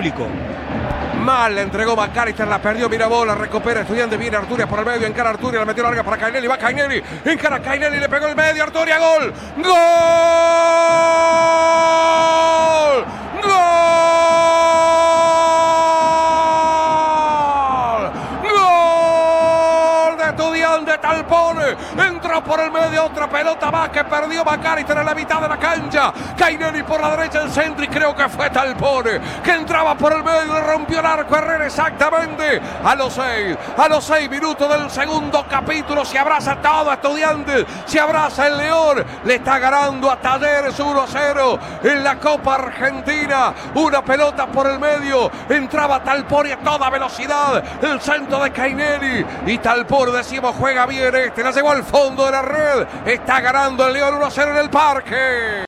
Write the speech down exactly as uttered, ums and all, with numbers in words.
público. Mal le entregó McAllister, la perdió Mirabó, la recupera Estudiantes, viene Arturia por el medio, encara Arturia, la metió larga para Cainelli, va Cainelli, encara Cainelli, le pegó el medio, Arturia, gol, gol, gol, gol de Estudiantes, Talpone, entró por el medio, otra pelota más que perdió McAllister en la mitad de la cancha, Cainelli por la derecha, el centro y creo que fue Talpone, que entraba por el medio y rompió el arco Herrera exactamente a los seis, a los seis minutos del segundo capítulo, se abraza todo Estudiantes, se abraza el León, le está ganando a Talleres uno a cero en la Copa Argentina, una pelota por el medio, entraba Talpone a toda velocidad, el centro de Cainelli y Talpone, decimos, juega bien este, la llevó al fondo de la red, está ganando el León uno a cero en el Parque.